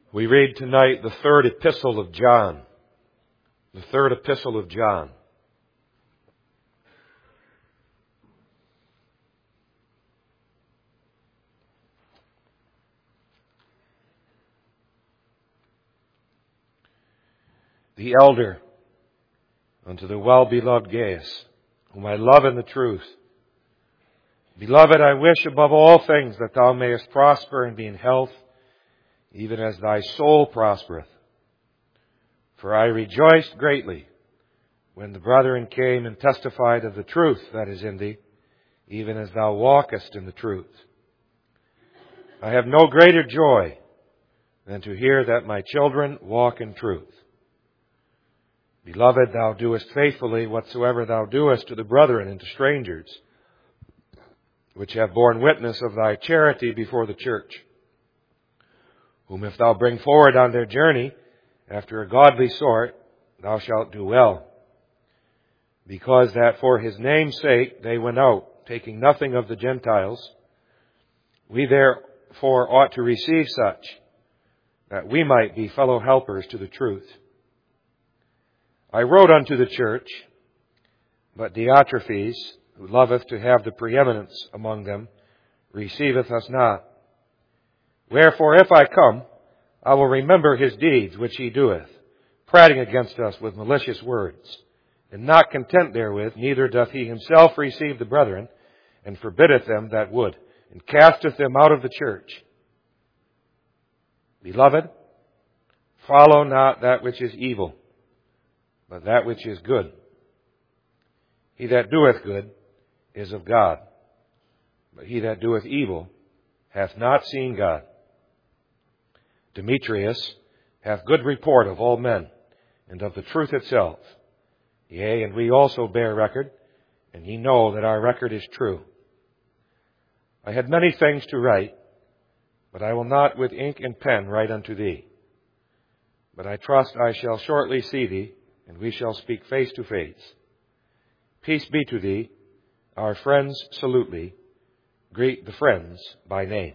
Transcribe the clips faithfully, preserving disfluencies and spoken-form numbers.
We read tonight the third epistle of John. The third epistle of John. The elder unto the well-beloved Gaius, whom I love in the truth. Beloved, I wish above all things that thou mayest prosper and be in health, even as thy soul prospereth. For I rejoiced greatly when the brethren came and testified of the truth that is in thee, even as thou walkest in the truth. I have no greater joy than to hear that my children walk in truth. Beloved, thou doest faithfully whatsoever thou doest to the brethren and to strangers, which have borne witness of thy charity before the church, whom if thou bring forward on their journey after a godly sort, thou shalt do well. Because that for his name's sake they went out, taking nothing of the Gentiles, we therefore ought to receive such, that we might be fellow helpers to the truth. I wrote unto the church, but Diotrephes, who loveth to have the preeminence among them, receiveth us not. Wherefore, if I come, I will remember his deeds which he doeth, prating against us with malicious words. And not content therewith, neither doth he himself receive the brethren, and forbiddeth them that would, and casteth them out of the church. Beloved, follow not that which is evil, but that which is good. He that doeth good is of God, but he that doeth evil hath not seen God. Demetrius hath good report of all men, and of the truth itself. Yea, and we also bear record, and ye know that our record is true. I had many things to write, but I will not with ink and pen write unto thee. But I trust I shall shortly see thee, and we shall speak face to face. Peace be to thee. Our friends salute thee. Greet the friends by name.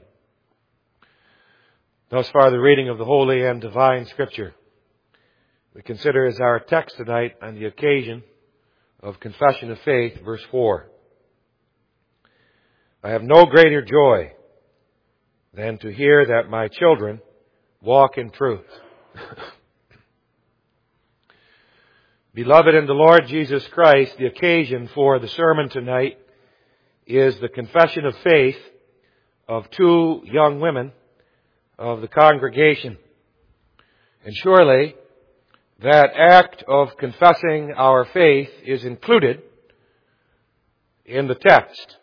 Thus far the reading of the Holy and Divine Scripture we consider as our text tonight on the occasion of Confession of Faith, verse four. I have no greater joy than to hear that my children walk in truth. Beloved in the Lord Jesus Christ, the occasion for the sermon tonight is the confession of faith of two young women of the congregation. And surely that act of confessing our faith is included in the text.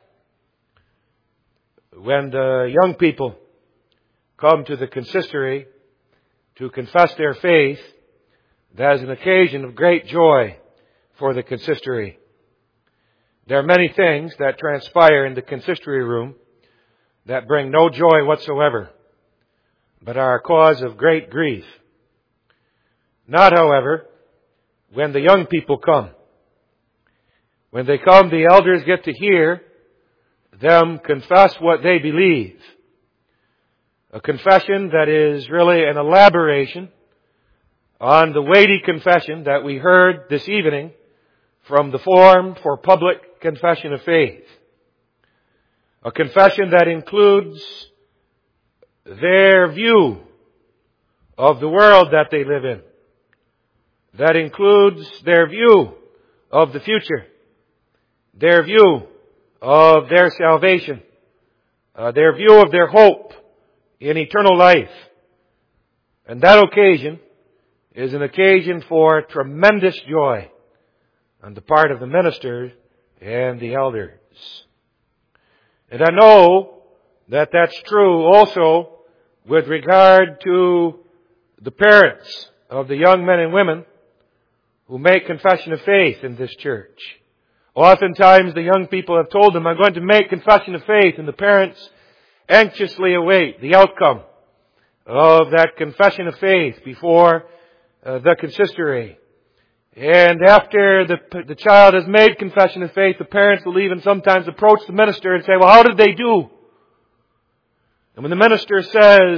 When the young people come to the consistory to confess their faith, that is an occasion of great joy for the consistory. There are many things that transpire in the consistory room that bring no joy whatsoever, but are a cause of great grief. Not, however, when the young people come. When they come, the elders get to hear them confess what they believe. A confession that is really an elaboration on the weighty confession that we heard this evening from the Forum for Public Confession of Faith. A confession that includes their view of the world that they live in. That includes their view of the future. Their view of their salvation. Uh, their view of their hope in eternal life. And that occasion is an occasion for tremendous joy on the part of the minister and the elders. And I know that that's true also with regard to the parents of the young men and women who make confession of faith in this church. Oftentimes the young people have told them, I'm going to make confession of faith, and the parents anxiously await the outcome of that confession of faith before uh, the consistory. And after the, the child has made confession of faith, the parents will even sometimes approach the minister and say, well, how did they do? And when the minister says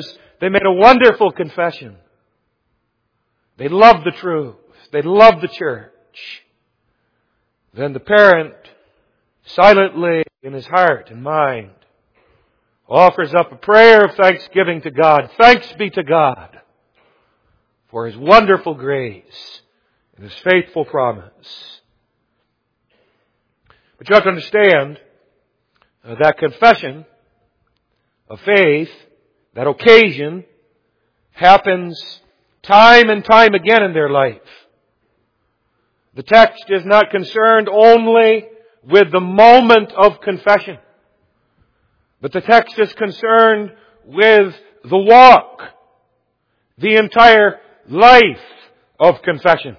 They made a wonderful confession. They loved the truth. They loved the church. Then the parent, silently in his heart and mind, offers up a prayer of thanksgiving to God. Thanks be to God for His wonderful grace and His faithful promise. But you have to understand uh, that confession of faith, that occasion, happens time and time again in their life. The text is not concerned only with the moment of confession, but the text is concerned with the walk, the entire life of confession.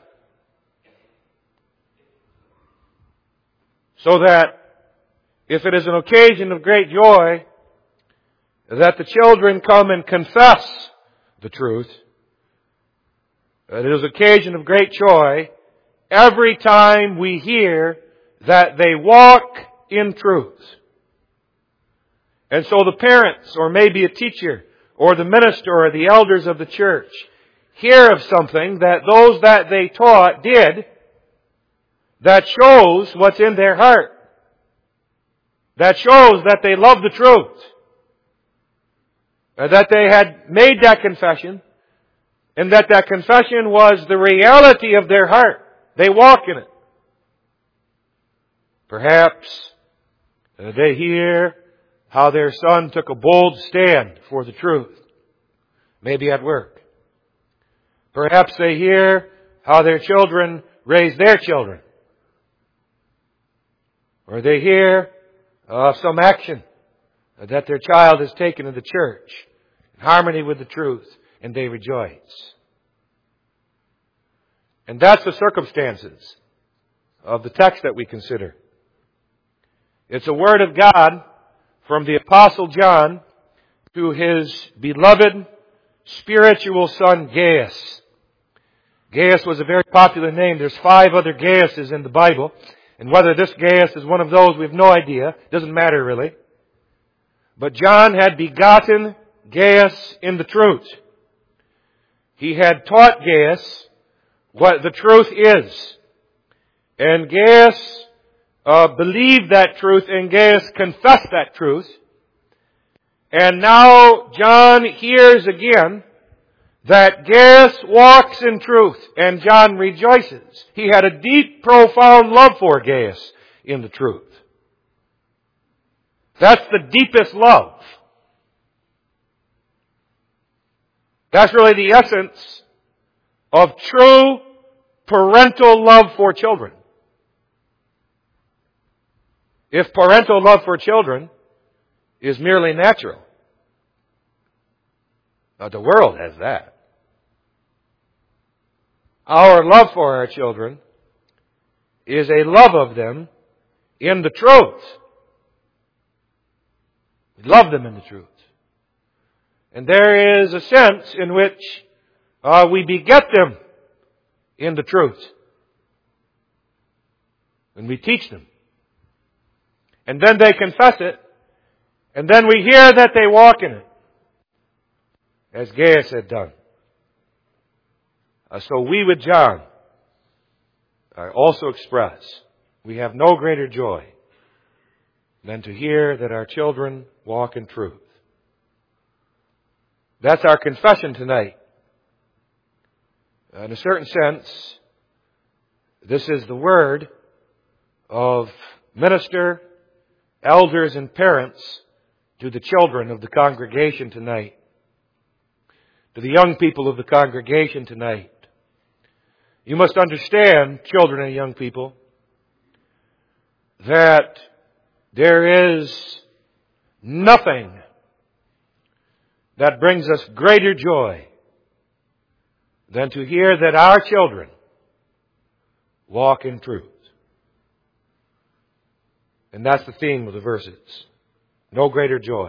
So that if it is an occasion of great joy that the children come and confess the truth, it is an occasion of great joy every time we hear that they walk in truth. And so the parents, or maybe a teacher, or the minister, or the elders of the church, hear of something that those that they taught did that shows what's in their heart. That shows that they love the truth. That they had made that confession, and that that confession was the reality of their heart. They walk in it. Perhaps uh, they hear how their son took a bold stand for the truth. Maybe at work. Perhaps they hear how their children raise their children. Or they hear of some action that their child has taken in the church in harmony with the truth, and they rejoice. And that's the circumstances of the text that we consider. It's a word of God from the Apostle John to his beloved spiritual son Gaius. Gaius was a very popular name. There's five other Gaiuses in the Bible. And whether this Gaius is one of those, we have no idea. Doesn't matter really. But John had begotten Gaius in the truth. He had taught Gaius what the truth is. And Gaius uh, believed that truth, and Gaius confessed that truth. And now John hears again that Gaius walks in truth, and John rejoices. He had a deep, profound love for Gaius in the truth. That's the deepest love. That's really the essence of true parental love for children. If parental love for children is merely natural, now the world has that. Our love for our children is a love of them in the truth. We love them in the truth. And there is a sense in which uh, we beget them in the truth. And we teach them. And then they confess it. And then we hear that they walk in it, as Gaius had done. Uh, so we with John uh, also express we have no greater joy than to hear that our children walk in truth. That's our confession tonight. In a certain sense, this is the word of minister, elders, and parents to the children of the congregation tonight. To the young people of the congregation tonight. You must understand, children and young people, that there is nothing that brings us greater joy than to hear that our children walk in truth. And that's the theme of the verses. No greater joy.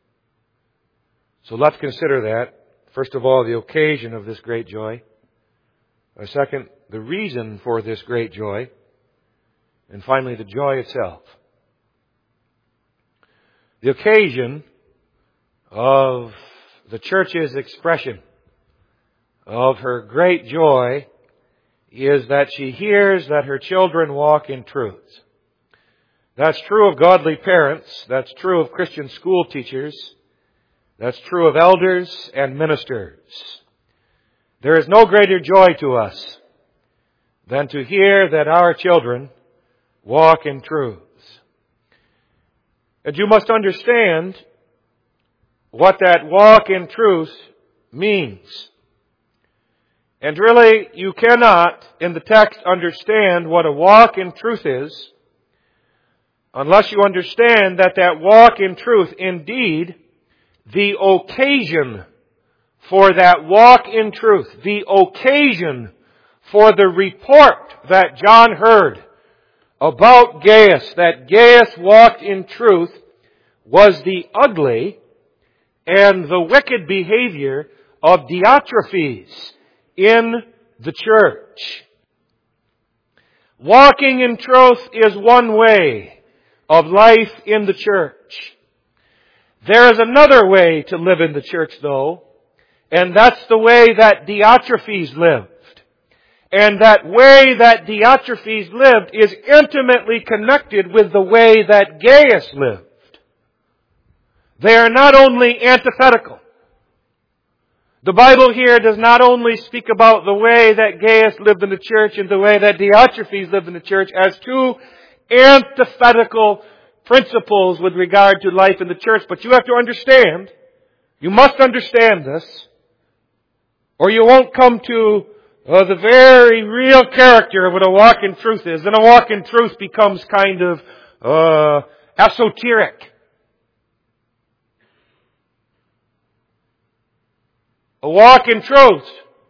So let's consider that. First of all, the occasion of this great joy. Uh, second, the reason for this great joy. And finally, the joy itself. The occasion of the church's expression of her great joy is that she hears that her children walk in truth. That's true of godly parents. That's true of Christian school teachers. That's true of elders and ministers. There is no greater joy to us than to hear that our children walk in truth. And you must understand what that walk in truth means. And really, you cannot, in the text, understand what a walk in truth is unless you understand that that walk in truth, indeed, the occasion for that walk in truth, the occasion for the report that John heard about Gaius, that Gaius walked in truth, was the ugly and the wicked behavior of Diotrephes in the church. Walking in truth is one way of life in the church. There is another way to live in the church, though, and that's the way that Diotrephes lived. And that way that Diotrephes lived is intimately connected with the way that Gaius lived. They are not only antithetical. The Bible here does not only speak about the way that Gaius lived in the church and the way that Diotrephes lived in the church as two antithetical principles with regard to life in the church, but you have to understand, you must understand this, or you won't come to uh, the very real character of what a walk in truth is. And a walk in truth becomes kind of uh, esoteric. A walk in truth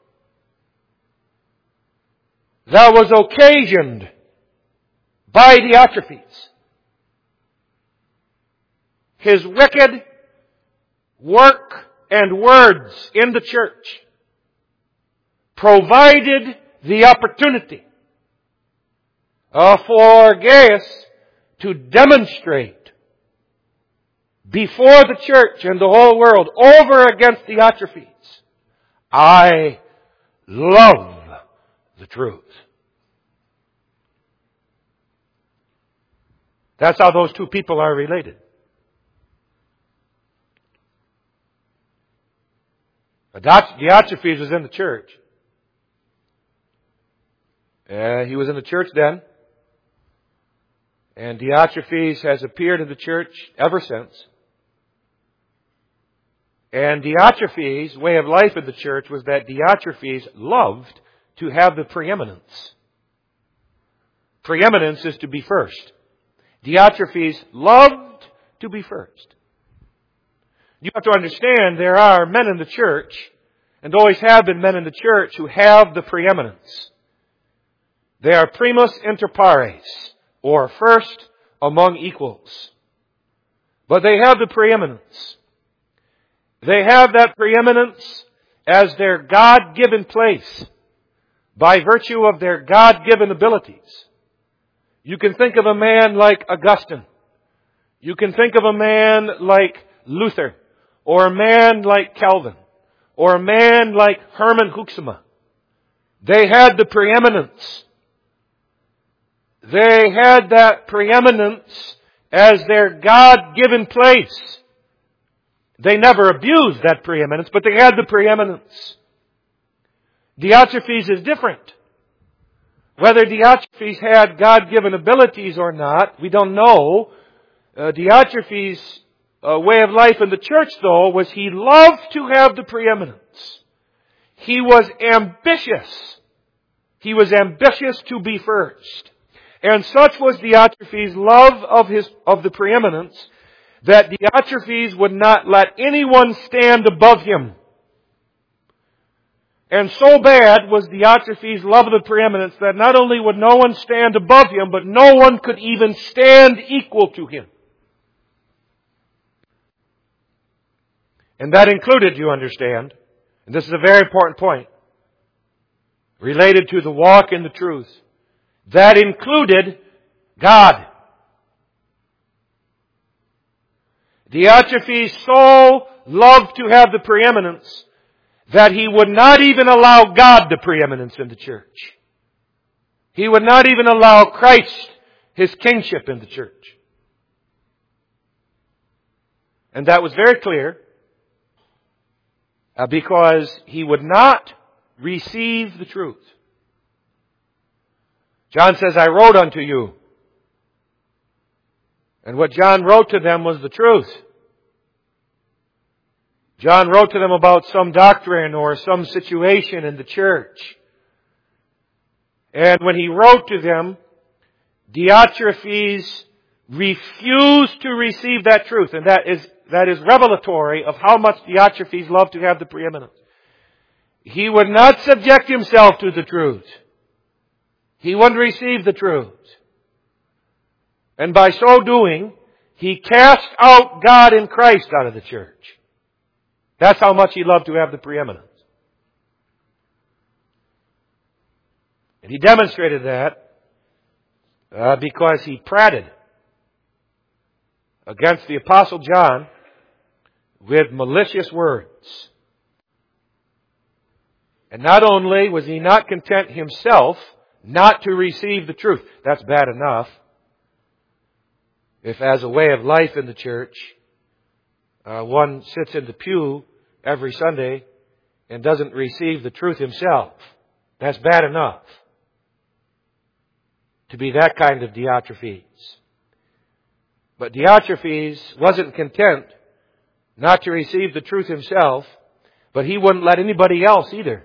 that was occasioned by Diotrephes. His wicked work and words in the church provided the opportunity uh, for Gaius to demonstrate before the church and the whole world over against Diotrephes, I love the truth. That's how those two people are related. Diotrephes was in the church. Uh, he was in the church then. And Diotrephes has appeared in the church ever since. And Diotrephes' way of life in the church was that Diotrephes loved to have the preeminence. Preeminence is to be first. Diotrephes loved to be first. You have to understand there are men in the church, and always have been men in the church, who have the preeminence. They are primus inter pares, or first among equals. But they have the preeminence. They have that preeminence as their God-given place by virtue of their God-given abilities. You can think of a man like Augustine. You can think of a man like Luther, or a man like Calvin, or a man like Hermann Huxema. They had the preeminence. They had that preeminence as their God-given place. They never abused that preeminence, but they had the preeminence. Diotrephes is different. Whether Diotrephes had God-given abilities or not, we don't know. Uh, Diotrephes' uh, way of life in the church, though, was he loved to have the preeminence. He was ambitious. He was ambitious to be first. And such was Diotrephes' love of his of the preeminence that Diotrephes would not let anyone stand above him. And so bad was Diotrephes' love of the preeminence that not only would no one stand above him, but no one could even stand equal to him. And that included, you understand, and this is a very important point, related to the walk in the truth, that included God. Diotrephes so loved to have the preeminence that he would not even allow God the preeminence in the church. He would not even allow Christ His kingship in the church. And that was very clear uh, because he would not receive the truth. John says, I wrote unto you. And what John wrote to them was the truth. John wrote to them about some doctrine or some situation in the church. And when he wrote to them, Diotrephes refused to receive that truth. And that is, that is revelatory of how much Diotrephes loved to have the preeminence. He would not subject himself to the truth. He wouldn't receive the truth. And by so doing, he cast out God in Christ out of the church. That's how much he loved to have the preeminence. And he demonstrated that uh, because he prated against the Apostle John with malicious words. And not only was he not content himself not to receive the truth, that's bad enough. If as a way of life in the church, uh, one sits in the pew every Sunday and doesn't receive the truth himself, that's bad enough to be that kind of Diotrephes. But Diotrephes wasn't content not to receive the truth himself, but he wouldn't let anybody else either.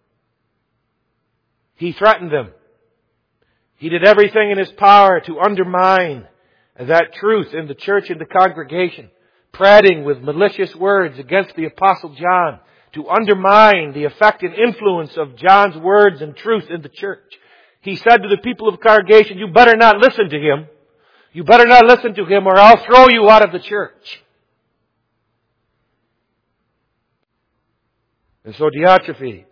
He threatened them. He did everything in his power to undermine that truth in the church and the congregation, prating with malicious words against the Apostle John to undermine the effect and influence of John's words and truth in the church. He said to the people of the congregation, you better not listen to him. You better not listen to him or I'll throw you out of the church. And so Diotrephes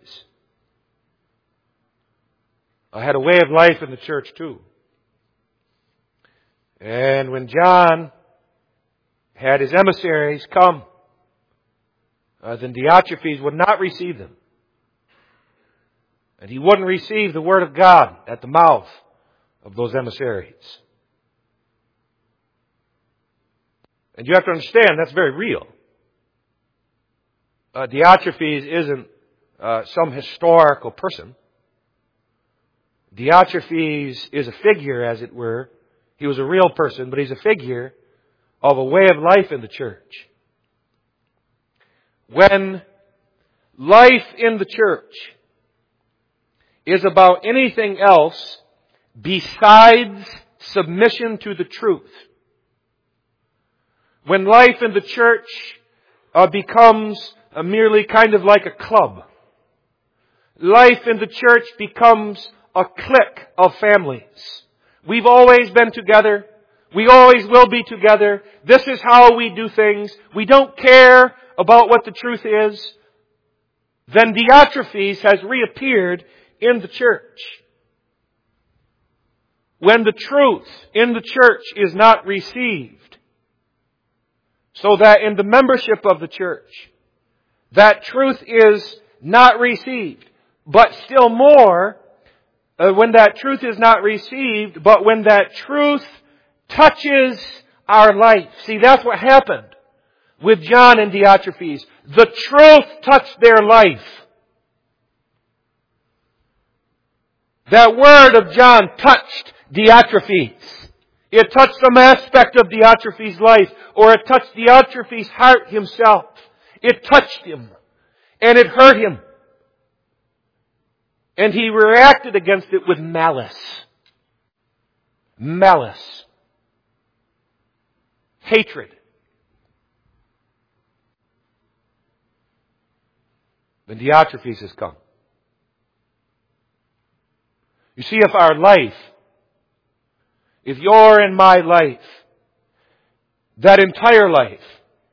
I had a way of life in the church too. And when John had his emissaries come, uh, then Diotrephes would not receive them. And he wouldn't receive the Word of God at the mouth of those emissaries. And you have to understand, that's very real. Uh, Diotrephes isn't uh, some historical person. Diotrephes is a figure, as it were. He was a real person, but he's a figure of a way of life in the church. When life in the church is about anything else besides submission to the truth, when life in the church uh, becomes uh, merely kind of like a club, life in the church becomes a clique of families. We've always been together. We always will be together. This is how we do things. We don't care about what the truth is. Then Diotrephes has reappeared in the church. When the truth in the church is not received, so that in the membership of the church, that truth is not received, but still more, Uh, when that truth is not received, but when that truth touches our life. See, that's what happened with John and Diotrephes. The truth touched their life. That word of John touched Diotrephes. It touched some aspect of Diotrephes' life, or it touched Diotrephes' heart himself. It touched him, and it hurt him. And he reacted against it with malice. Malice. Hatred. Then Diotrephes has come. You see, if our life, if your and my life, that entire life,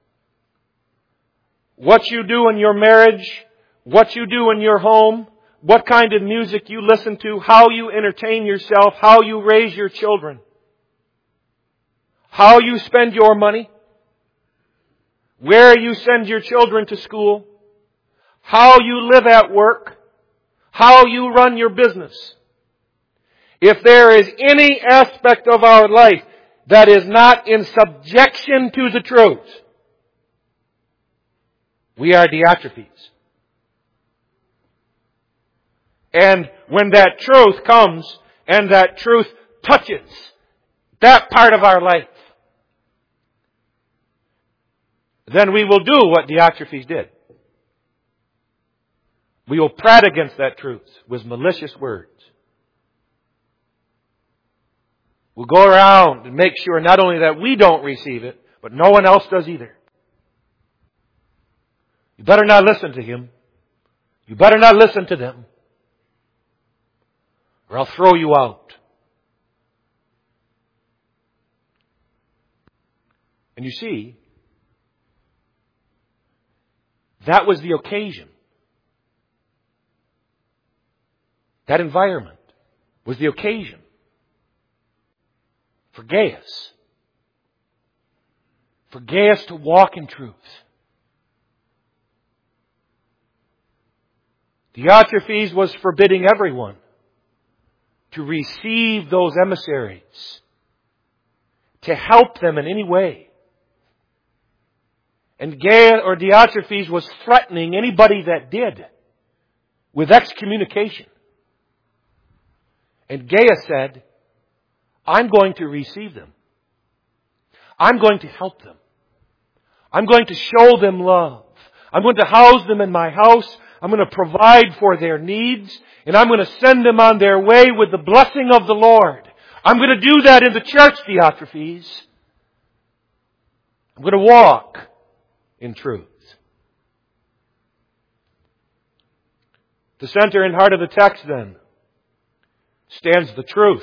what you do in your marriage, what you do in your home, what kind of music you listen to, how you entertain yourself, how you raise your children, how you spend your money, where you send your children to school, how you live at work, how you run your business. If there is any aspect of our life that is not in subjection to the truth, we are Diotrephes. And when that truth comes and that truth touches that part of our life, then we will do what Diotrephes did. We will prate against that truth with malicious words. We'll go around and make sure not only that we don't receive it, but no one else does either. You better not listen to him. You better not listen to them, or I'll throw you out. And you see, that was the occasion. That environment was the occasion for Gaius. For Gaius to walk in truth. Diotrephes was forbidding everyone to receive those emissaries, to help them in any way. And Gaius or Diotrephes was threatening anybody that did with excommunication. And Gaius said, I'm going to receive them. I'm going to help them. I'm going to show them love. I'm going to house them in my house. I'm going to provide for their needs. And I'm going to send them on their way with the blessing of the Lord. I'm going to do that in the church, Diotrephes. I'm going to walk in truth. The center and heart of the text, then, stands the truth.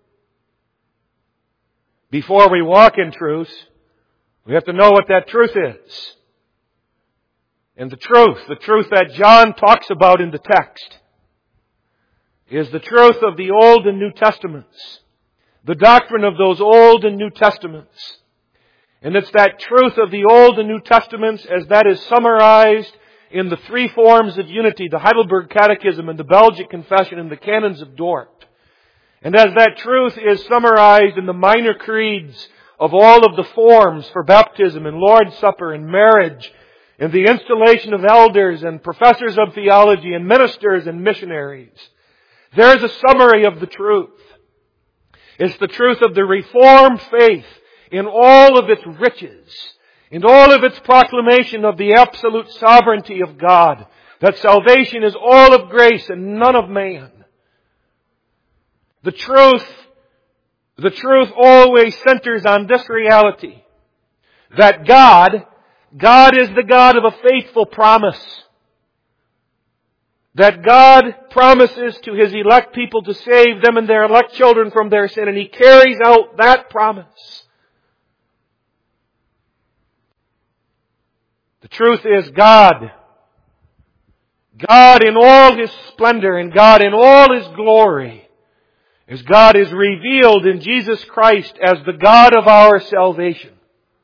Before we walk in truth, we have to know what that truth is. And the truth, the truth that John talks about in the text, is the truth of the Old and New Testaments. The doctrine of those Old and New Testaments. And it's that truth of the Old and New Testaments as that is summarized in the three forms of unity, the Heidelberg Catechism and the Belgic Confession and the Canons of Dort. And as that truth is summarized in the minor creeds of all of the forms for baptism and Lord's Supper and marriage and the installation of elders and professors of theology and ministers and missionaries, there's a summary of the truth. It's the truth of the Reformed faith in all of its riches, in all of its proclamation of the absolute sovereignty of God, that salvation is all of grace and none of man. The truth, the truth always centers on this reality, that God, God is the God of a faithful promise. That God promises to His elect people to save them and their elect children from their sin, and He carries out that promise. The truth is God. God in all His splendor and God in all His glory, as God is revealed in Jesus Christ as the God of our salvation.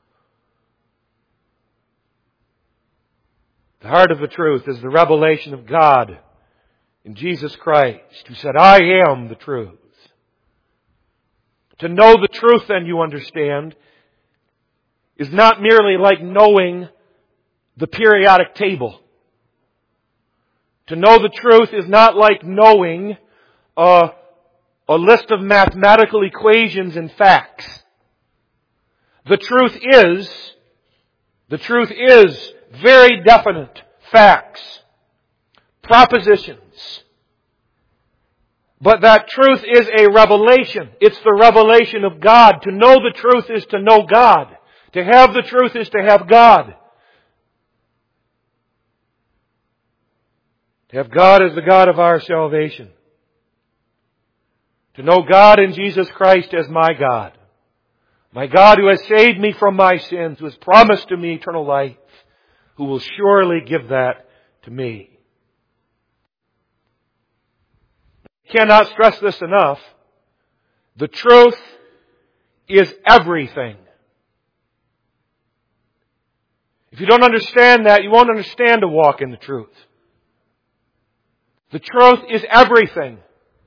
The heart of the truth is the revelation of God in Jesus Christ, who said, I am the truth. To know the truth, then, you understand, is not merely like knowing the periodic table. To know the truth is not like knowing a, a list of mathematical equations and facts. The truth is, the truth is very definite facts, propositions. But that truth is a revelation. It's the revelation of God. To know the truth is to know God. To have the truth is to have God. To have God as the God of our salvation. To know God in Jesus Christ as my God. My God who has saved me from my sins, who has promised to me eternal life, who will surely give that to me. I cannot stress this enough. The truth is everything. If If you don't understand that, you won't understand to walk in the truth. The truth is everything.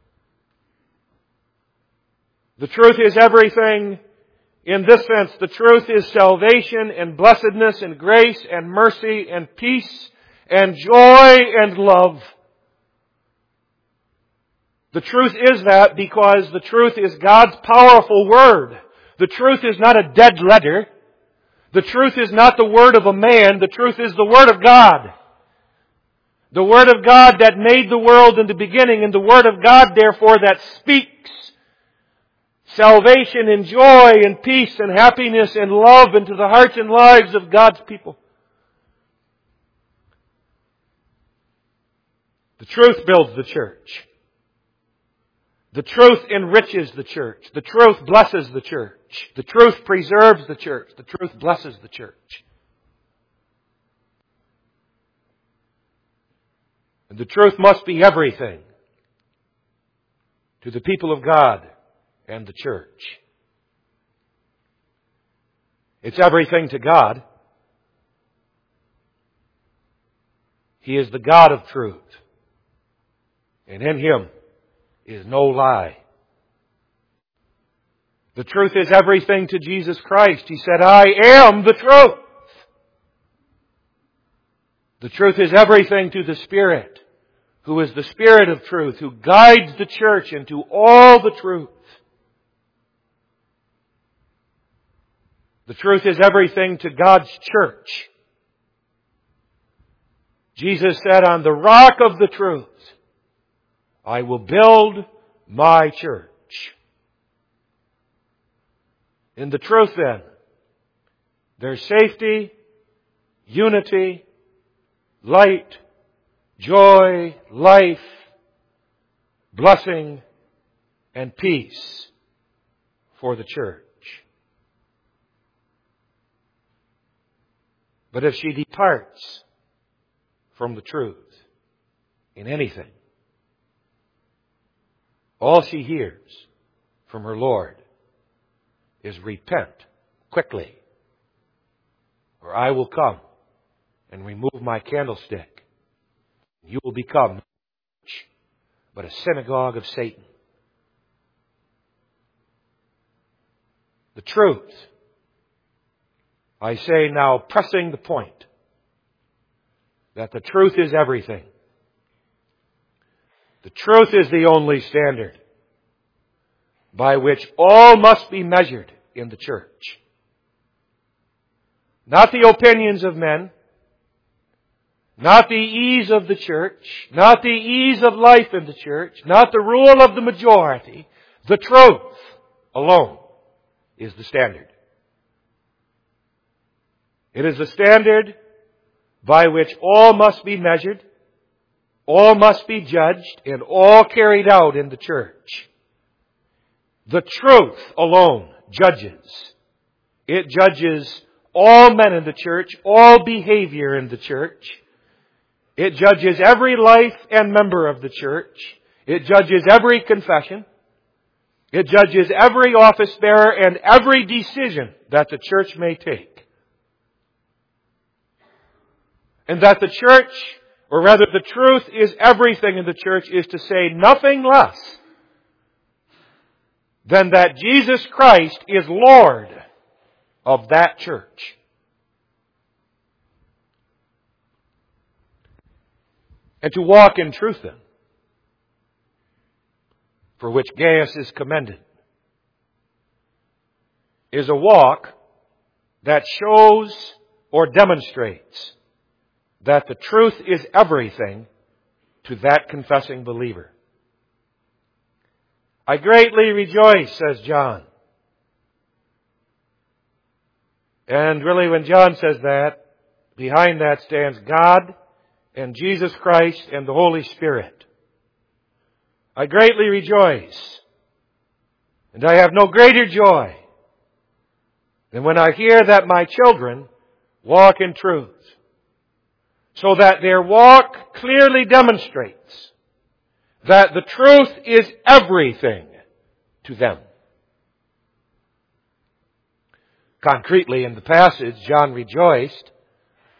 The truth is everything in this sense. The truth is salvation and blessedness and grace and mercy and peace and joy and love. The truth is that because the truth is God's powerful Word. The truth is not a dead letter. The truth is not the word of a man. The truth is the Word of God. The Word of God that made the world in the beginning, and the Word of God, therefore, that speaks salvation and joy and peace and happiness and love into the hearts and lives of God's people. The truth builds the church. The truth enriches the church. The truth blesses the church. The truth preserves the church. The truth blesses the church. And the truth must be everything to the people of God and the church. It's everything to God. He is the God of truth. And in Him is no lie. The truth is everything to Jesus Christ. He said, I am the truth. The truth is everything to the Spirit, who is the Spirit of truth, who guides the church into all the truth. The truth is everything to God's church. Jesus said, on the rock of the truth, I will build my church. In the truth then, there's safety, unity, light, joy, life, blessing, and peace for the church. But if she departs from the truth in anything, all she hears from her Lord is repent quickly, or I will come and remove my candlestick. You will become no church, but a synagogue of Satan. The truth, I say now, pressing the point that the truth is everything. The truth is the only standard by which all must be measured in the church. Not the opinions of men, not the ease of the church, not the ease of life in the church, not the rule of the majority. The truth alone is the standard. It is the standard by which all must be measured, all must be judged, and all carried out in the church. The truth alone judges. It judges all men in the church, all behavior in the church. It judges every life and member of the church. It judges every confession. It judges every office bearer and every decision that the church may take. And that the church, or rather the truth is everything in the church, is to say nothing less than that Jesus Christ is Lord of that church. And to walk in truth then, for which Gaius is commended, is a walk that shows or demonstrates that the truth is everything to that confessing believer. I greatly rejoice, says John. And really when John says that, behind that stands God and Jesus Christ and the Holy Spirit. I greatly rejoice, and I have no greater joy than when I hear that my children walk in truth, so that their walk clearly demonstrates that the truth is everything to them. Concretely in the passage, John rejoiced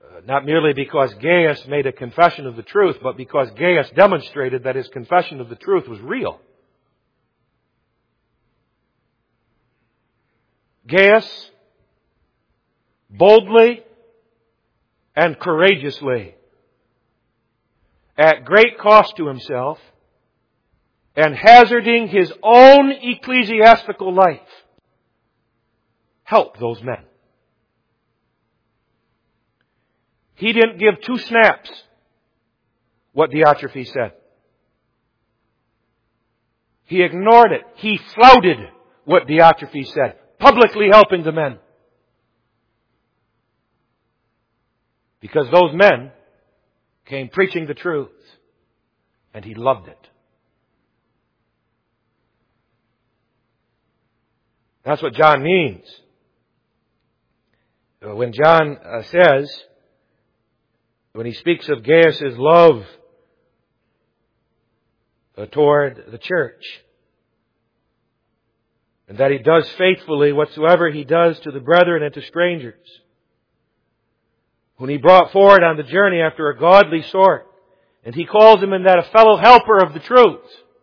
Uh, not merely because Gaius made a confession of the truth, but because Gaius demonstrated that his confession of the truth was real. Gaius boldly and courageously, at great cost to himself, and hazarding his own ecclesiastical life, helped those men. He didn't give two snaps what Diotrephes said. He ignored it. He flouted what Diotrephes said, publicly helping the men. Because those men came preaching the truth, and he loved it. That's what John means. When John uh, says, when he speaks of Gaius' love uh, toward the church, and that he does faithfully whatsoever he does to the brethren and to strangers, whom he brought forward on the journey after a godly sort, and he calls him in that a fellow helper of the truth.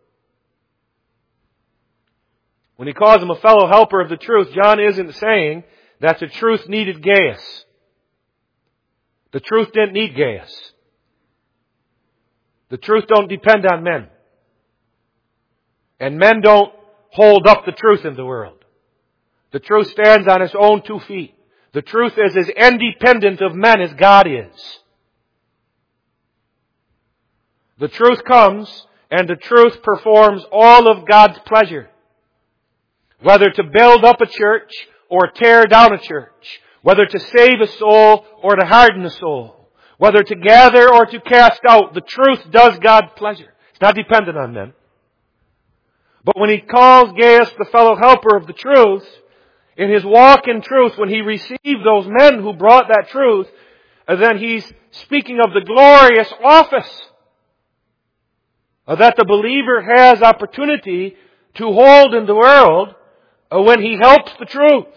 When he calls him a fellow helper of the truth, John isn't saying that the truth needed Gaius. The truth didn't need Gaius. The truth don't depend on men. And men don't hold up the truth in the world. The truth stands on its own two feet. The truth is as independent of men as God is. The truth comes, and the truth performs all of God's pleasure. Whether to build up a church or tear down a church. Whether to save a soul or to harden a soul. Whether to gather or to cast out. The truth does God's pleasure. It's not dependent on men. But when he calls Gaius the fellow helper of the truth, in his walk in truth, when he received those men who brought that truth, then he's speaking of the glorious office that the believer has opportunity to hold in the world when he helps the truth.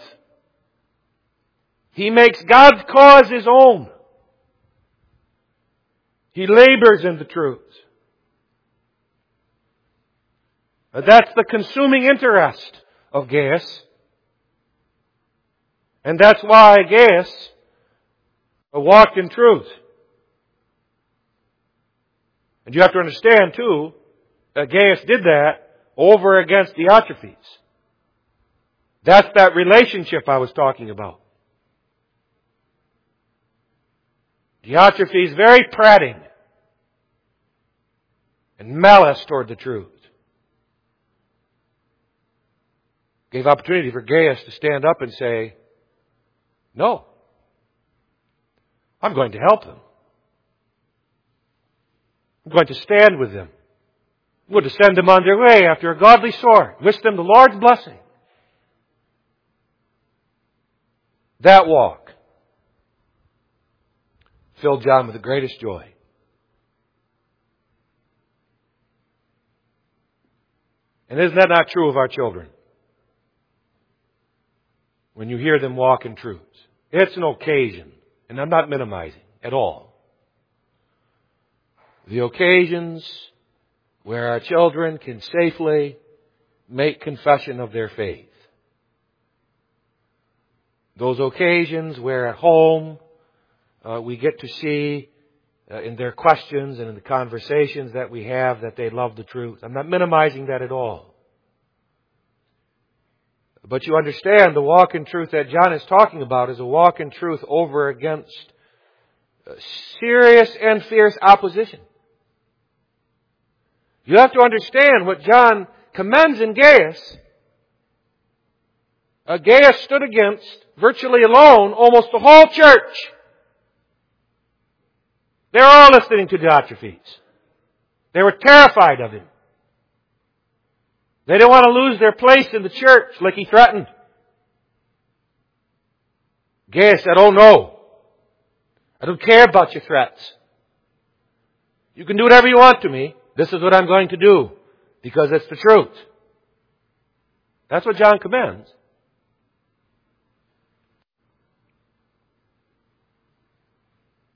He makes God's cause his own. He labors in the truth. That's the consuming interest of Gaius. And that's why Gaius walked in truth. And you have to understand too, that Gaius did that over against Diotrephes. That's that relationship I was talking about. Diotrephes very prating and malice toward the truth. Gave opportunity for Gaius to stand up and say, no, I'm going to help them. I'm going to stand with them. I'm going to send them on their way after a godly sort. Wish them the Lord's blessing. That walk filled John with the greatest joy. And isn't that not true of our children? When you hear them walk in truth. It's an occasion, and I'm not minimizing at all. The occasions where our children can safely make confession of their faith. Those occasions where at home uh, we get to see uh, in their questions and in the conversations that we have that they love the truth. I'm not minimizing that at all. But you understand the walk in truth that John is talking about is a walk in truth over against serious and fierce opposition. You have to understand what John commends in Gaius. Uh, Gaius stood against, virtually alone, almost the whole church. They were all listening to Diotrephes. They were terrified of him. They didn't want to lose their place in the church like he threatened. Gaius said, oh no, I don't care about your threats. You can do whatever you want to me. This is what I'm going to do because it's the truth. That's what John commends.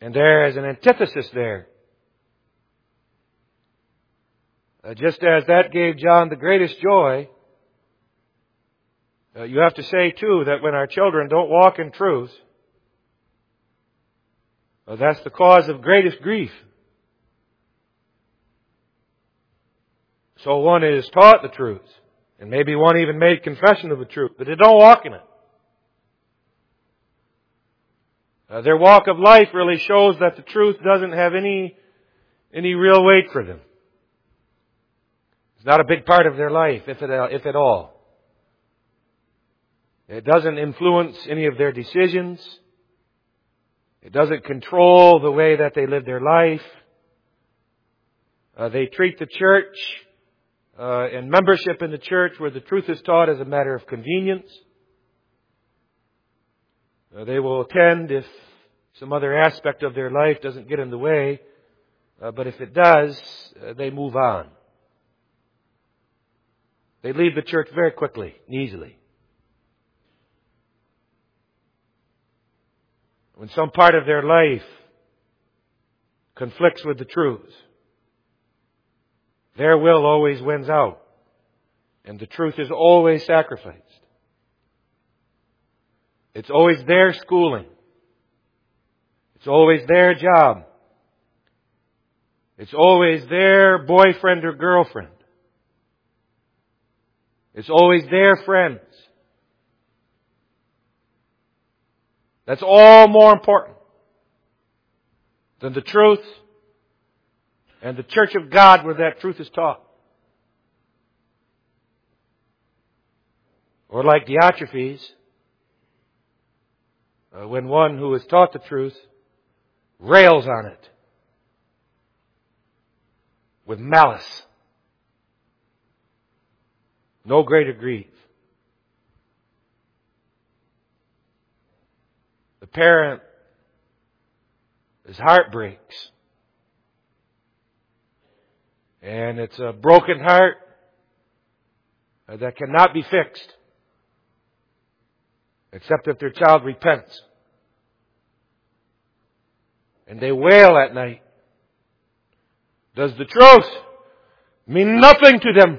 And there is an antithesis there. Uh, just as that gave John the greatest joy, uh, you have to say too that when our children don't walk in truth, uh, that's the cause of greatest grief. So one is taught the truth, and maybe one even made confession of the truth, but they don't walk in it. Uh, their walk of life really shows that the truth doesn't have any, any real weight for them. It's not a big part of their life, if at, if at all. It doesn't influence any of their decisions. It doesn't control the way that they live their life. Uh, they treat the church uh, and membership in the church where the truth is taught as a matter of convenience. Uh, they will attend if some other aspect of their life doesn't get in the way. Uh, but if it does, uh, they move on. They leave the church very quickly and easily. When some part of their life conflicts with the truth, their will always wins out, and the truth is always sacrificed. It's always their schooling. It's always their job. It's always their boyfriend or girlfriend. It's always their friends. That's all more important than the truth and the church of God where that truth is taught. Or like Diotrephes, uh, when one who is taught the truth rails on it with malice. No greater grief. The parent, his heart breaks. And it's a broken heart that cannot be fixed except if their child repents. And they wail at night. Does the truth mean nothing to them?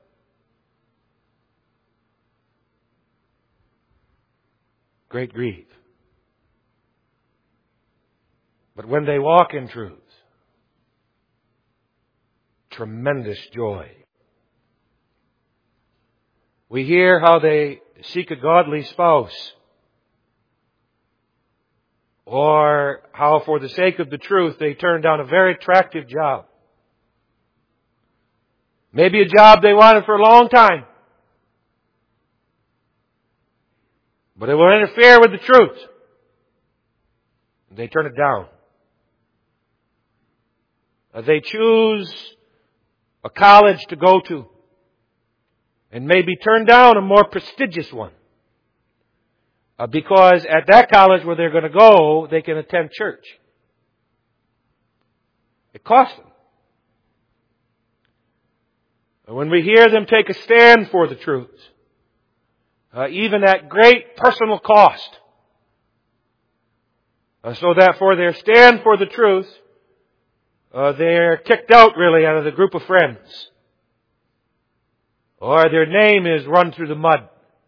Great grief. But when they walk in truth, tremendous joy. We hear how they seek a godly spouse, or how for the sake of the truth they turn down a very attractive job. Maybe a job they wanted for a long time. But it will interfere with the truth. They turn it down. They choose a college to go to and maybe turn down a more prestigious one. Uh, because at that college where they're going to go, they can attend church. It costs them. And when we hear them take a stand for the truth, uh, even at great personal cost, uh, so that for their stand for the truth, uh, they're kicked out really out of the group of friends, or their name is run through the mud,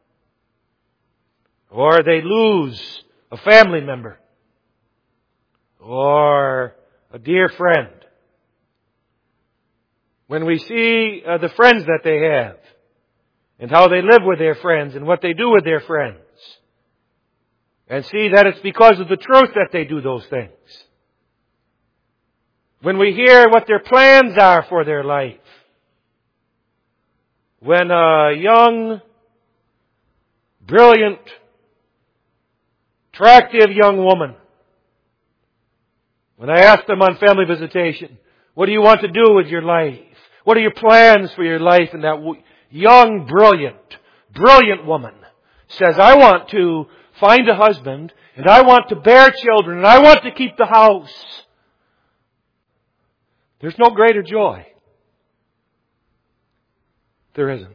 or they lose a family member, or a dear friend. When we see uh, the friends that they have, and how they live with their friends, and what they do with their friends, and see that it's because of the truth that they do those things. When we hear what their plans are for their life, when a young, brilliant, attractive young woman, when I ask them on family visitation, what do you want to do with your life? What are your plans for your life? And that young, brilliant, brilliant woman says, I want to find a husband, and I want to bear children, and I want to keep the house. There's no greater joy. There isn't.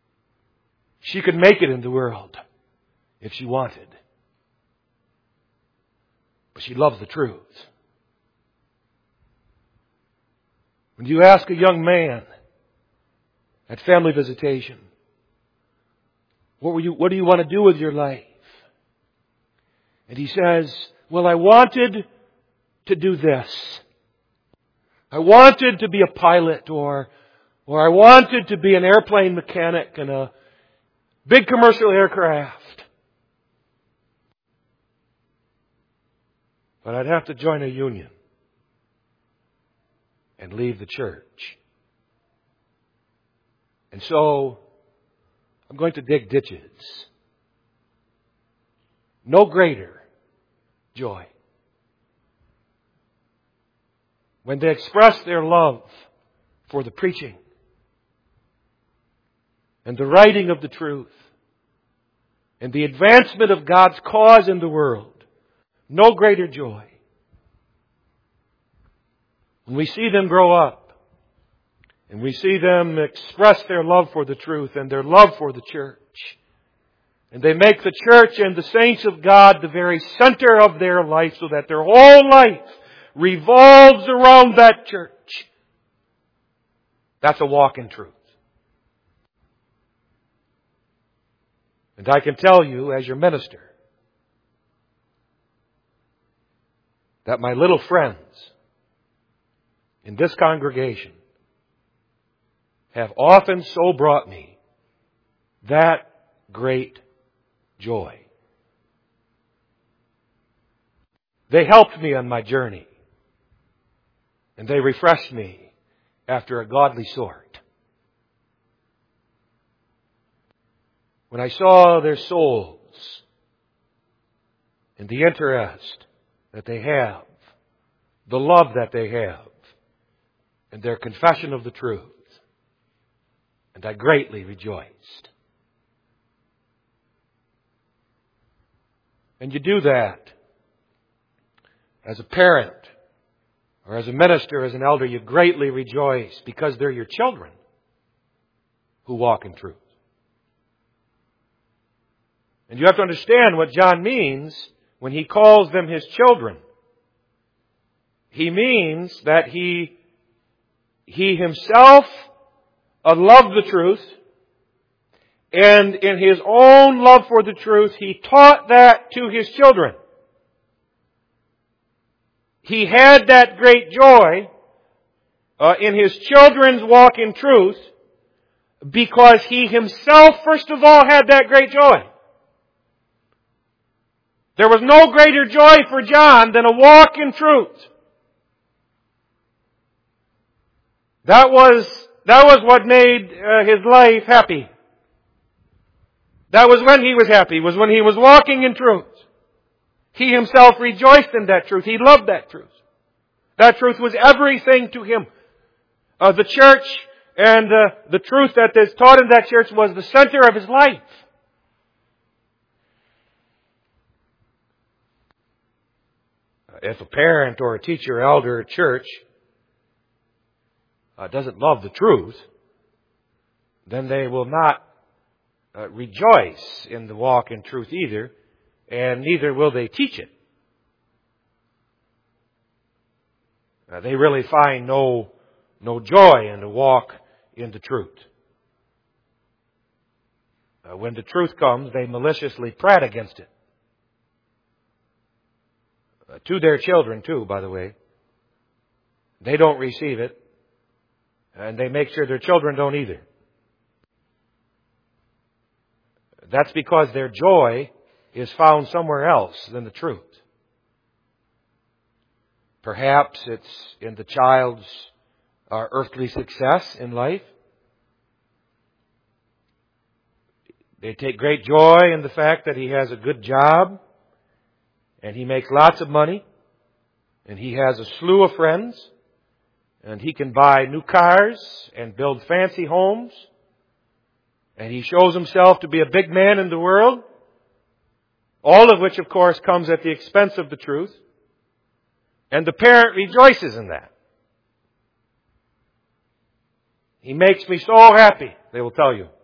She could make it in the world if she wanted. But she loves the truth. When you ask a young man at family visitation, what were you, what do you want to do with your life? And he says, well, I wanted to do this. I wanted to be a pilot, or, or I wanted to be an airplane mechanic in a big commercial aircraft. But I'd have to join a union and leave the church. And so, I'm going to dig ditches. No greater joy. When they express their love for the preaching and the writing of the truth and the advancement of God's cause in the world, no greater joy. When we see them grow up and we see them express their love for the truth and their love for the church, and they make the church and the saints of God the very center of their life so that their whole life revolves around that church. That's a walk in truth. And I can tell you as your minister that my little friends in this congregation have often so brought me that great joy. They helped me on my journey, and they refreshed me after a godly sort. When I saw their souls and the interest that they have, the love that they have, and their confession of the truth, and I greatly rejoiced. And you do that as a parent or as a minister, as an elder, you greatly rejoice because they're your children who walk in truth. And you have to understand what John means when he calls them his children. He means that he, he himself uh, loved the truth, and in his own love for the truth, he taught that to his children. He had that great joy uh, in his children's walk in truth because he himself, first of all, had that great joy. There was no greater joy for John than a walk in truth. That was, that was what made uh, his life happy. That was when he was happy, was when he was walking in truth. He himself rejoiced in that truth. He loved that truth. That truth was everything to him. Uh, the church and uh, the truth that is taught in that church was the center of his life. If a parent or a teacher, elder, or church uh, doesn't love the truth, then they will not uh, rejoice in the walk in truth either, and neither will they teach it. Uh, they really find no, no joy in the walk in the truth. Uh, when the truth comes, they maliciously prat against it. Uh, to their children too, by the way. They don't receive it, and they make sure their children don't either. That's because their joy is found somewhere else than the truth. Perhaps it's in the child's uh, earthly success in life. They take great joy in the fact that he has a good job, and he makes lots of money, and he has a slew of friends, and he can buy new cars and build fancy homes, and he shows himself to be a big man in the world, all of which, of course, comes at the expense of the truth. And the parent rejoices in that. He makes me so happy, they will tell you.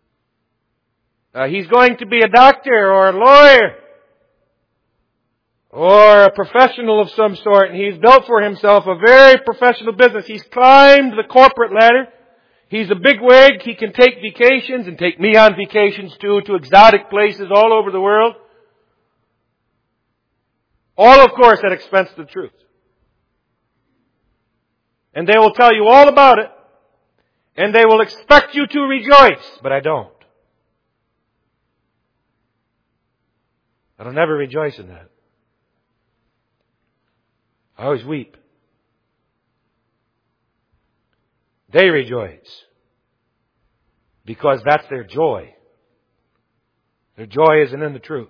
Uh, he's going to be a doctor or a lawyer or a professional of some sort, and he's built for himself a very professional business. He's climbed the corporate ladder. He's a bigwig. He can take vacations and take me on vacations too, to exotic places all over the world. All, of course, at expense of the truth. And they will tell you all about it. And they will expect you to rejoice. But I don't. I don't ever rejoice in that. I always weep. They rejoice. Because that's their joy. Their joy isn't in the truth.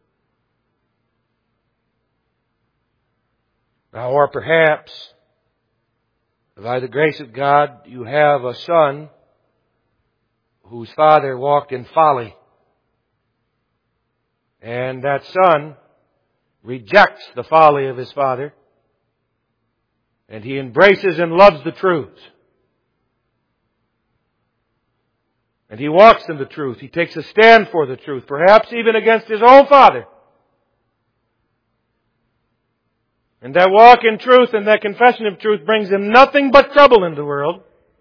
Now, or perhaps, by the grace of God, you have a son whose father walked in folly. And that son rejects the folly of his father. And he embraces and loves the truth. And he walks in the truth. He takes a stand for the truth, perhaps even against his own father. And that walk in truth and that confession of truth brings him nothing but trouble in the world.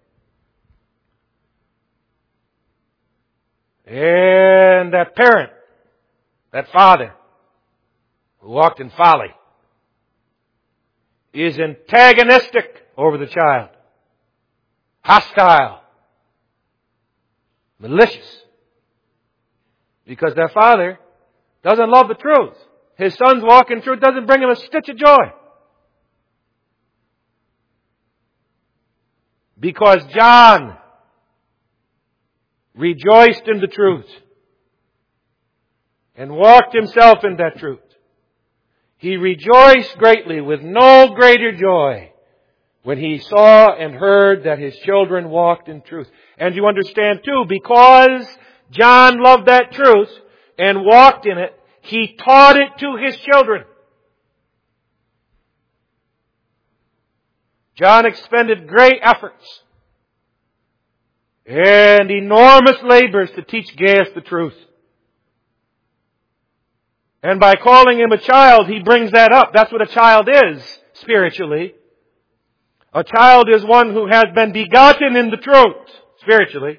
And that parent, that father, who walked in folly, is antagonistic over the child. Hostile. Malicious. Because that father doesn't love the truth. His son's walk in truth doesn't bring him a stitch of joy. Because John rejoiced in the truth and walked himself in that truth. He rejoiced greatly with no greater joy when he saw and heard that his children walked in truth. And you understand too, because John loved that truth and walked in it, he taught it to his children. John expended great efforts and enormous labors to teach Gaius the truth. And by calling him a child, he brings that up. That's what a child is, spiritually. A child is one who has been begotten in the truth, spiritually.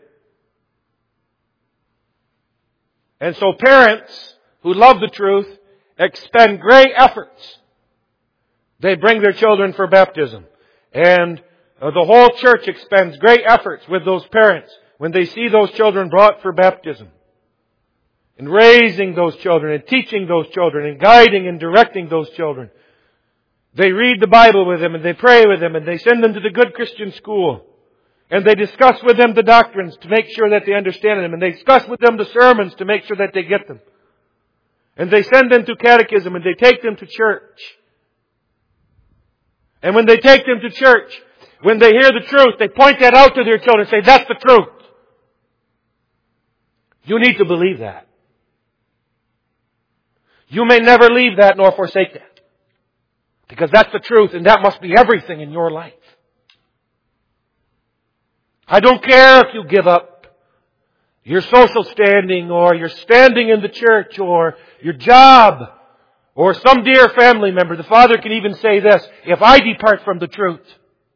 And so parents who love the truth expend great efforts. They bring their children for baptism. And uh, the whole church expends great efforts with those parents when they see those children brought for baptism. In raising those children and teaching those children and guiding and directing those children. They read the Bible with them and they pray with them and they send them to the good Christian school. And they discuss with them the doctrines to make sure that they understand them. And they discuss with them the sermons to make sure that they get them. And they send them to catechism and they take them to church. And when they take them to church, when they hear the truth, they point that out to their children and say, that's the truth. You need to believe that. You may never leave that nor forsake that. Because that's the truth and that must be everything in your life. I don't care if you give up your social standing or your standing in the church or your job or some dear family member. The father can even say this, if I depart from the truth,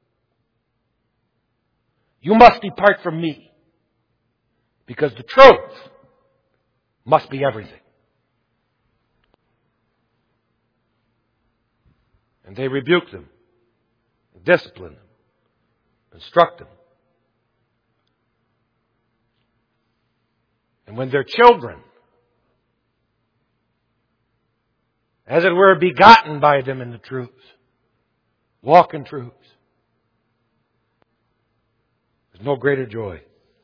you must depart from me. Because the truth must be everything. And they rebuke them, discipline them, instruct them. And when their children, as it were, begotten by them in the truth, walk in truth, there's no greater joy.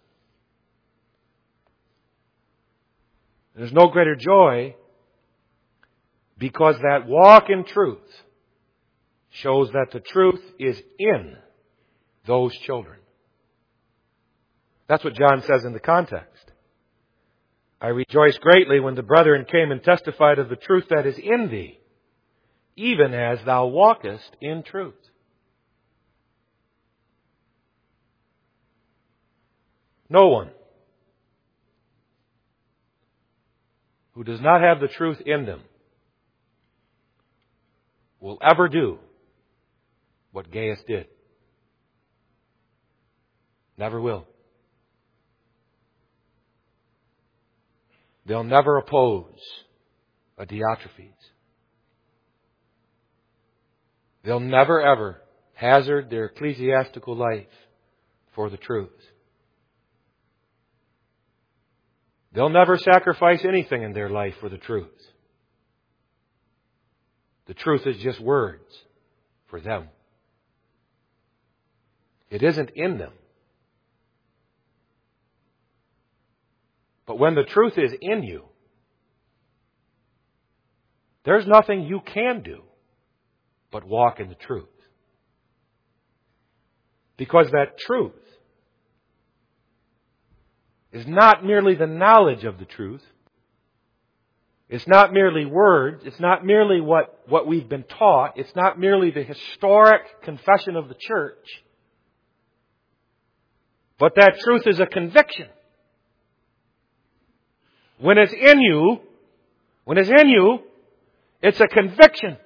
There's no greater joy because that walk in truth shows that the truth is in those children. That's what John says in the context. I rejoice greatly when the brethren came and testified of the truth that is in thee, even as thou walkest in truth. No one who does not have the truth in them will ever do what Gaius did. Never will. They'll never oppose a Diotrephes. They'll never ever hazard their ecclesiastical life for the truth. They'll never sacrifice anything in their life for the truth. The truth is just words for them. It isn't in them. But when the truth is in you, there's nothing you can do but walk in the truth. Because that truth is not merely the knowledge of the truth. It's not merely words. It's not merely what, what we've been taught. It's not merely the historic confession of the church. But that truth is a conviction. When it's in you, when it's in you, it's a conviction.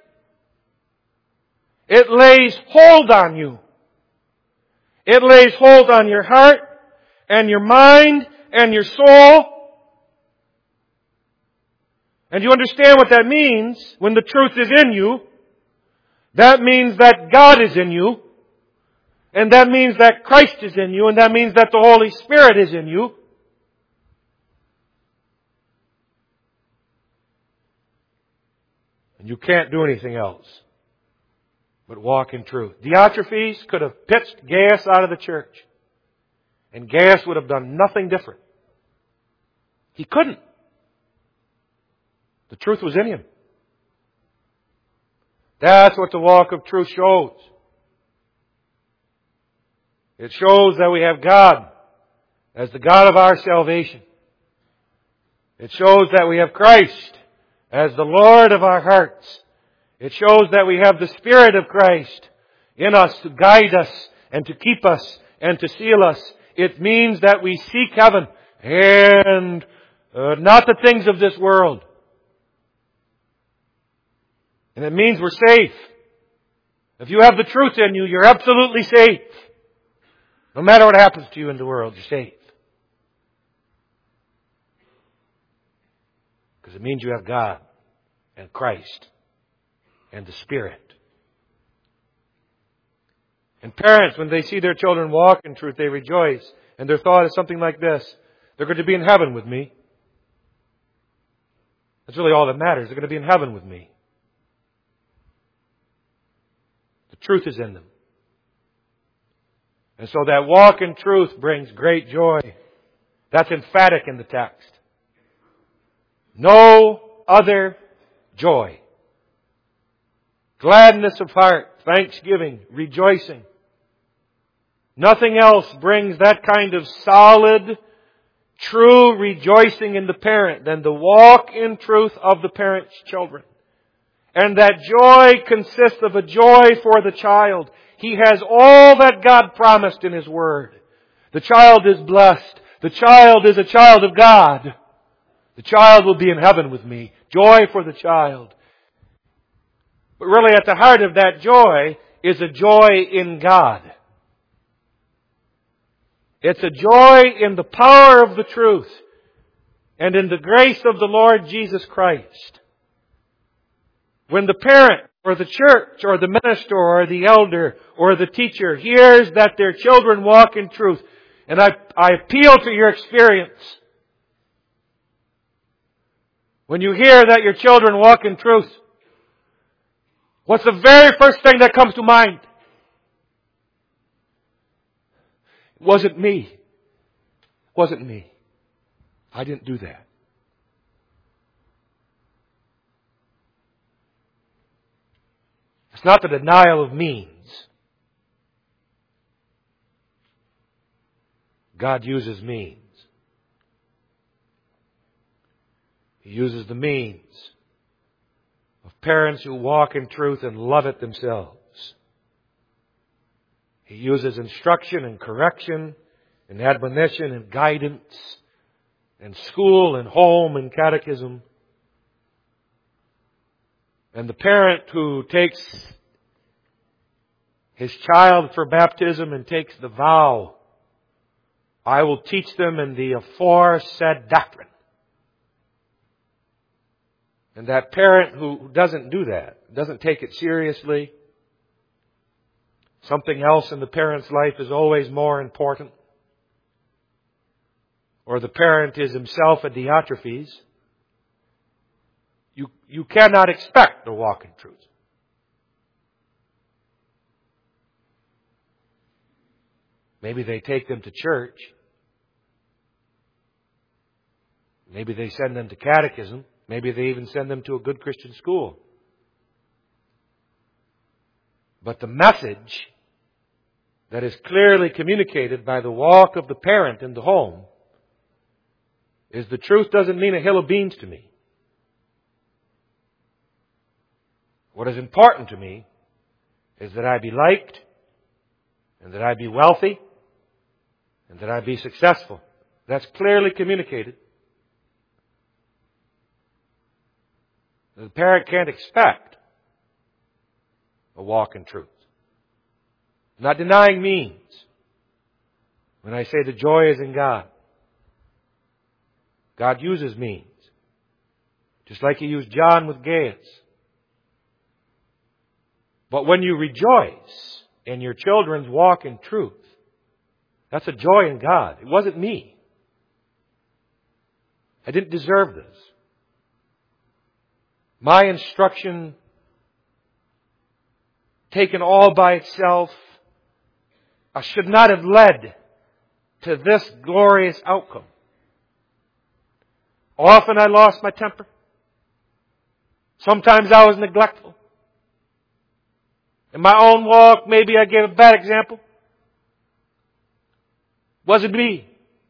It lays hold on you. It lays hold on your heart and your mind and your soul. And you understand what that means when the truth is in you. That means that God is in you. And that means that Christ is in you. And that means that the Holy Spirit is in you. And you can't do anything else but walk in truth. Diotrephes could have pitched Gaius out of the church. And Gaius would have done nothing different. He couldn't. The truth was in him. That's what the walk of truth shows. It shows that we have God as the God of our salvation. It shows that we have Christ as the Lord of our hearts. It shows that we have the Spirit of Christ in us to guide us and to keep us and to seal us. It means that we seek heaven and uh, not the things of this world. And it means we're safe. If you have the truth in you, you're absolutely safe. No matter what happens to you in the world, you're safe. Because it means you have God and Christ and the Spirit. And parents, when they see their children walk in truth, they rejoice. And their thought is something like this: they're going to be in heaven with me. That's really all that matters. They're going to be in heaven with me. The truth is in them. And so that walk in truth brings great joy. That's emphatic in the text. No other joy. Gladness of heart, thanksgiving, rejoicing. Nothing else brings that kind of solid, true rejoicing in the parent than the walk in truth of the parent's children. And that joy consists of a joy for the child. He has all that God promised in His Word. The child is blessed. The child is a child of God. The child will be in heaven with me. Joy for the child. But really at the heart of that joy is a joy in God. It's a joy in the power of the truth and in the grace of the Lord Jesus Christ. When the parent or the church or the minister or the elder or the teacher hears that their children walk in truth, and I, I appeal to your experience. When you hear that your children walk in truth, what's the very first thing that comes to mind? It wasn't me. It wasn't me. I didn't do that. It's not the denial of means. God uses means. He uses the means of parents who walk in truth and love it themselves. He uses instruction and correction and admonition and guidance and school and home and catechism. And the parent who takes his child for baptism and takes the vow, I will teach them in the aforesaid doctrine. And that parent who doesn't do that, doesn't take it seriously, something else in the parent's life is always more important, or the parent is himself a Diotrephes, you, you cannot expect to walk in truth. Maybe they take them to church. Maybe they send them to catechism. Maybe they even send them to a good Christian school. But the message that is clearly communicated by the walk of the parent in the home is the truth doesn't mean a hill of beans to me. What is important to me is that I be liked, and that I be wealthy, and that I be successful. That's clearly communicated. The parent can't expect a walk in truth. I'm not denying means when I say the joy is in God. God uses means. Just like He used John with Gaius. But when you rejoice and your children walk in truth, that's a joy in God. It wasn't me. I didn't deserve this. My instruction, taken all by itself, I should not have led to this glorious outcome. Often I lost my temper. Sometimes I was neglectful. In my own walk, maybe I gave a bad example. Wasn't me.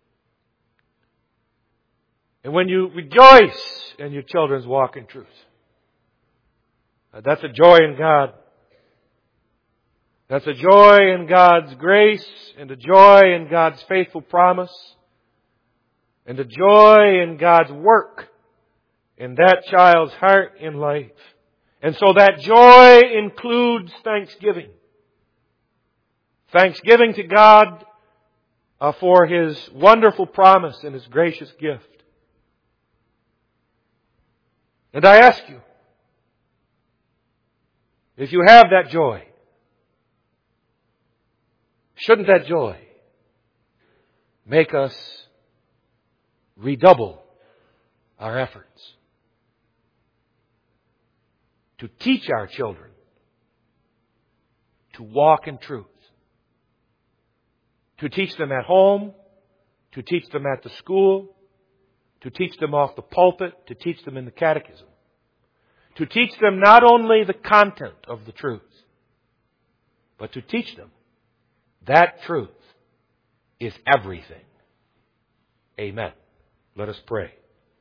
And when you rejoice and your children walk in truth, that's a joy in God. That's a joy in God's grace and a joy in God's faithful promise and a joy in God's work in that child's heart and life. And so that joy includes thanksgiving. Thanksgiving to God uh, for His wonderful promise and His gracious gift. And I ask you, if you have that joy, shouldn't that joy make us redouble our efforts to teach our children to walk in truth? To teach them at home, to teach them at the school, to teach them off the pulpit, to teach them in the catechism. To teach them not only the content of the truth, but to teach them that truth is everything. Amen. Let us pray.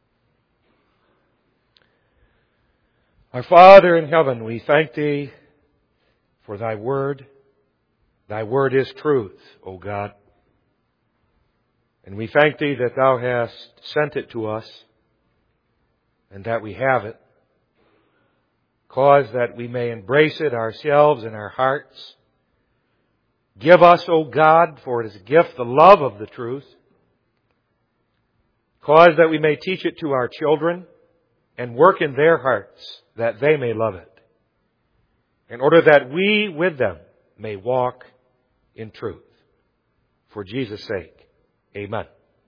Our Father in heaven, we thank Thee for Thy Word. Thy Word is truth, O God. And we thank Thee that Thou hast sent it to us and that we have it. Cause that we may embrace it ourselves in our hearts. Give us, O God, for it is a gift, the love of the truth. Cause that we may teach it to our children and work in their hearts that they may love it, in order that we with them may walk in truth. For Jesus' sake, amen.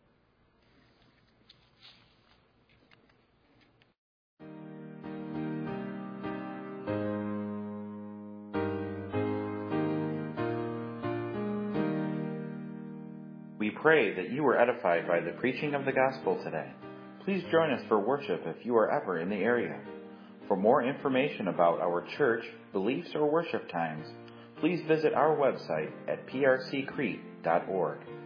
We pray that you were edified by the preaching of the gospel today. Please join us for worship if you are ever in the area. For more information about our church, beliefs, or worship times, please visit our website at p r c crete dot org.